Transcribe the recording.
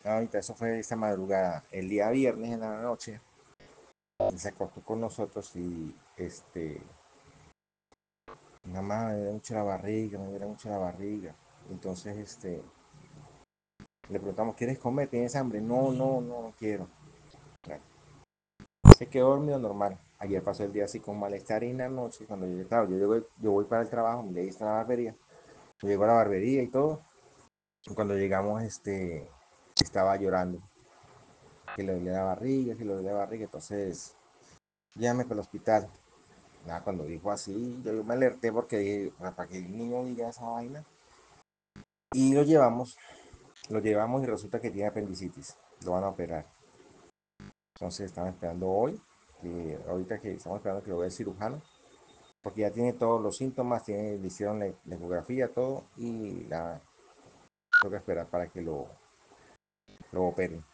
Ahorita eso fue esta madrugada, el día viernes en la noche, él se acostó con nosotros y nada más me duele mucho la barriga, me duele mucho la barriga. Entonces, le preguntamos, ¿quieres comer? ¿Tienes hambre? No, no, no, no quiero. Bueno, se quedó dormido normal. Ayer pasó el día así con malestar y en la noche, cuando yo, claro, yo voy para el trabajo, le está la barbería. Yo llego a la barbería y todo. Y cuando llegamos, estaba llorando, que le dolía la barriga, que le dolía la barriga. Entonces, llámame para el hospital. Nada, cuando dijo así, yo me alerté porque dije, para que el niño diga esa vaina. Y lo llevamos y resulta que tiene apendicitis. Lo van a operar. Entonces estamos esperando hoy, que ahorita que estamos esperando que lo vea el cirujano, porque ya tiene todos los síntomas, le hicieron la ecografía, todo, y toca esperar para que lo operen.